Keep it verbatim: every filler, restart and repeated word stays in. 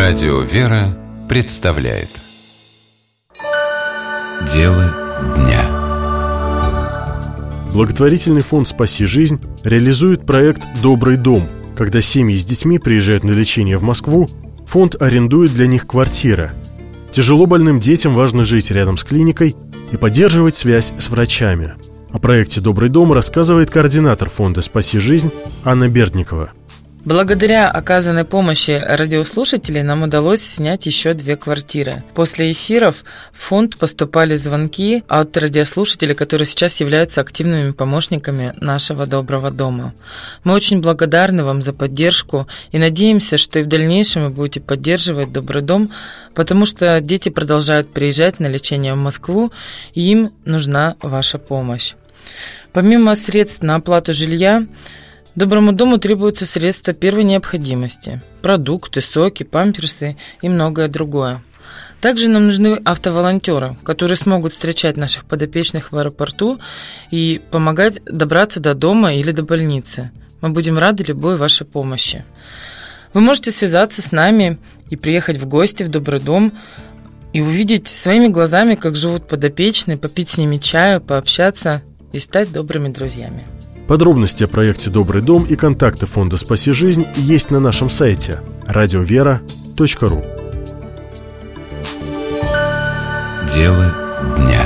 Радио «Вера» представляет Дело дня. Благотворительный фонд «Спаси жизнь» реализует проект «Добрый дом». Когда семьи с детьми приезжают на лечение в Москву, фонд арендует для них квартиры. Тяжело больным детям важно жить рядом с клиникой и поддерживать связь с врачами. О проекте «Добрый дом» рассказывает координатор фонда «Спаси жизнь» Анна Бердникова. Благодаря оказанной помощи радиослушателей нам удалось снять еще две квартиры. После эфиров в фонд поступали звонки от радиослушателей, которые сейчас являются активными помощниками нашего Доброго дома. Мы очень благодарны вам за поддержку и надеемся, что и в дальнейшем вы будете поддерживать Добрый дом, потому что дети продолжают приезжать на лечение в Москву, и им нужна ваша помощь. Помимо средств на оплату жилья, Доброму дому требуются средства первой необходимости – продукты, соки, памперсы и многое другое. Также нам нужны автоволонтеры, которые смогут встречать наших подопечных в аэропорту и помогать добраться до дома или до больницы. Мы будем рады любой вашей помощи. Вы можете связаться с нами и приехать в гости в Добрый дом и увидеть своими глазами, как живут подопечные, попить с ними чаю, пообщаться и стать добрыми друзьями. Подробности о проекте «Добрый дом» и контакты фонда «Спаси жизнь» есть на нашем сайте радио вера точка ру. Дело дня.